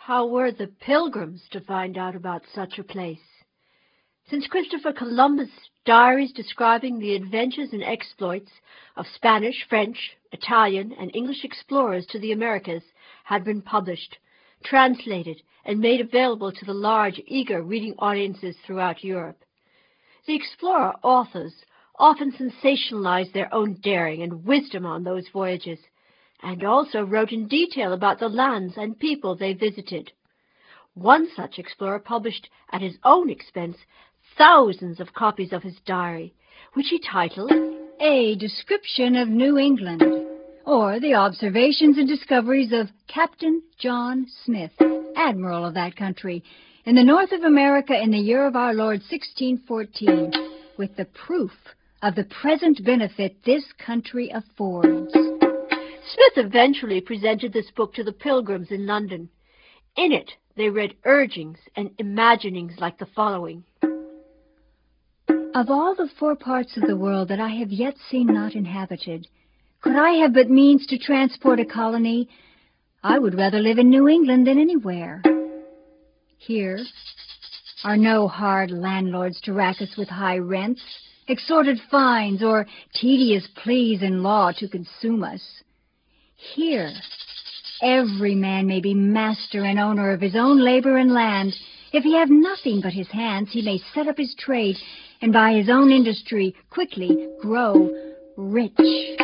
How were the Pilgrims to find out about such a place? Since Christopher Columbus' diaries describing the adventures and exploits of Spanish, French, Italian, and English explorers to the Americas had been published, translated, and made available to the large, eager reading audiences throughout Europe. The explorer authors often sensationalized their own daring and wisdom on those voyages, and also wrote in detail about the lands and people they visited. One such explorer published at his own expense thousands of copies of his diary, which he titled A Description of New England, or The Observations and Discoveries of Captain John Smith, Admiral of that country, in the north of America in the year of our Lord 1614, with the proof of the present benefit this country affords. Smith eventually presented this book to the Pilgrims in London. In it, they read urgings and imaginings like the following. Of all the 4 parts of the world that I have yet seen not inhabited, could I have but means to transport a colony, I would rather live in New England than anywhere. Here are no hard landlords to rack us with high rents, extorted fines, or tedious pleas in law to consume us. Here, every man may be master and owner of his own labor and land. If he have nothing but his hands, he may set up his trade, and by his own industry quickly grow rich.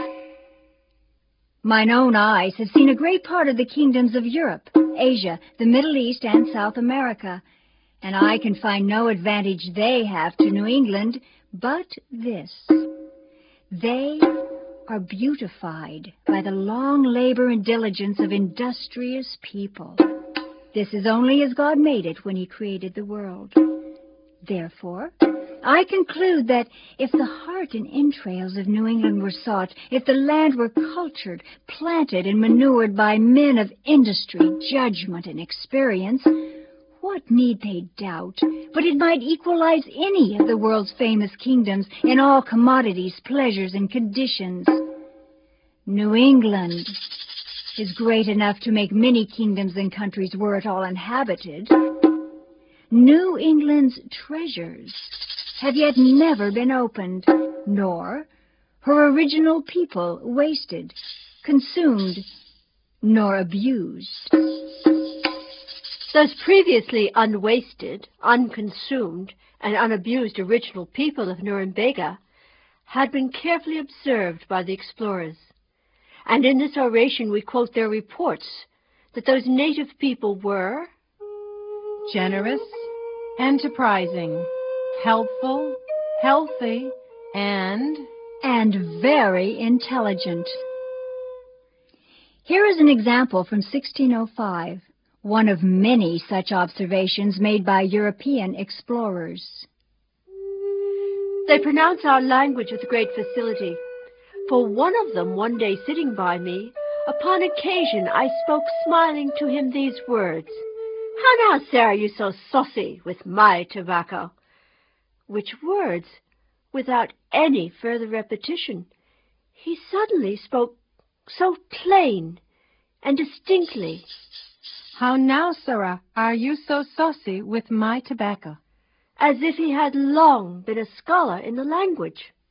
Mine own eyes have seen a great part of the kingdoms of Europe, Asia, the Middle East, and South America, and I can find no advantage they have to New England but this. They are beautified by the long labor and diligence of industrious people. This is only as God made it when he created the world. Therefore, I conclude that if the heart and entrails of New England were sought, if the land were cultured, planted, and manured by men of industry, judgment, and experience, what need they doubt but it might equalize any of the world's famous kingdoms in all commodities, pleasures, and conditions? New England is great enough to make many kingdoms and countries were it all inhabited. New England's treasures have yet never been opened, nor her original people wasted, consumed, nor abused. Those previously unwasted, unconsumed, and unabused original people of Norumbega had been carefully observed by the explorers, and in this oration we quote their reports that those native people were generous, enterprising, helpful, healthy, and very intelligent. Here is an example from 1605, one of many such observations made by European explorers. They pronounce our language with great facility. For one of them, one day sitting by me, upon occasion I spoke smiling to him these words, "How now, sir, are you so saucy with my tobacco?" Which words, without any further repetition, he suddenly spoke so plain and distinctly. "How now, sirrah, are you so saucy with my tobacco?" As if he had long been a scholar in the language.